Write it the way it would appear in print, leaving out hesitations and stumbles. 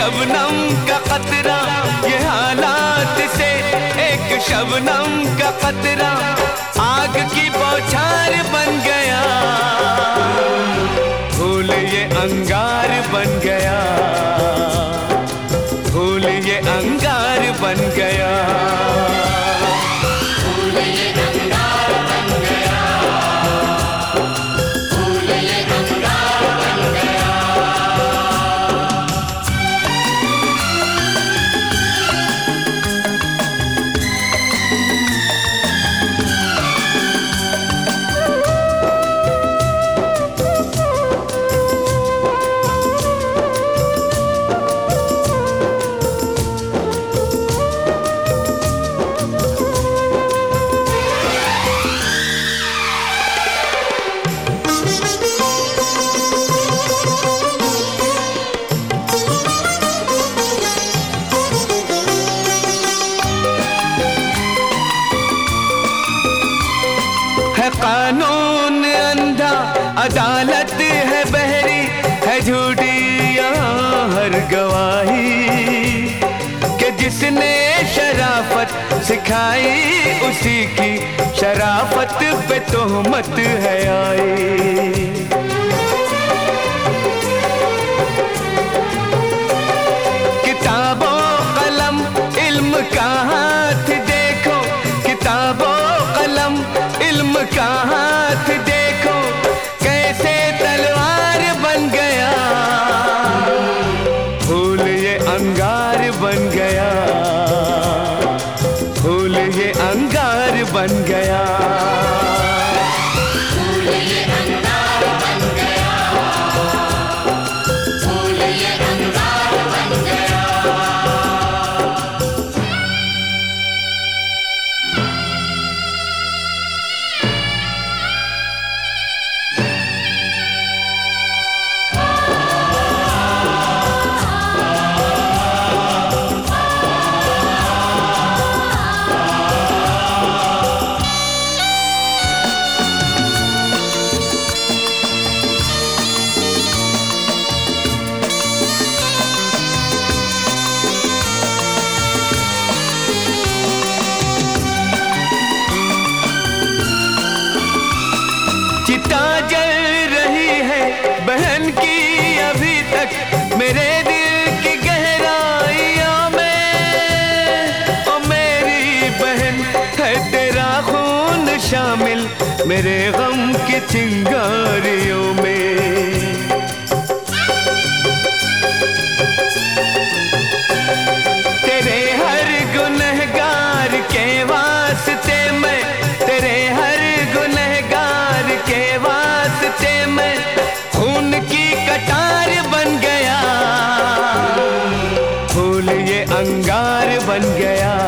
शबनम का कतरा, ये हालात से एक शबनम का कतरा आग की बौछार बन गया, फूल ये अंगार बन गया, फूल ये अंगार बन गया। कानून अंधा, अदालत है बहरी, है झूठी यहाँ हर गवाही, कि जिसने शराफत सिखाई उसी की शराफत पे तोहमत है आई। किताबों कलम इल्म का हाथ देखो, किताबों कलम इल्म का हाथ देखो, कैसे तलवार बन गया, फूल ये अंगार बन गया, फूल ये अंगार बन गया। चिता जल रही है बहन की अभी तक मेरे दिल की गहराइयों में, ओ मेरी बहन है तेरा खून शामिल मेरे गम की चिंगारियों में। तेरे हर गुनहगार के वास्ते मैं, तेरे हर गुनहगार के वास्ते मैं खून की कटार बन गया, फूल ये अंगार बन गया,